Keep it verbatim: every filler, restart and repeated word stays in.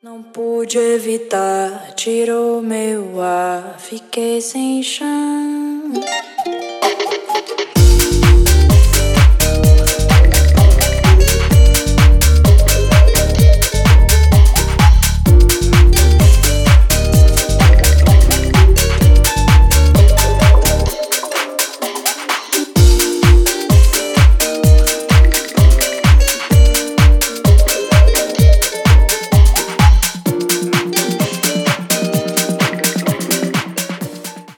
Não pude evitar, tirou meu ar, fiquei sem chão.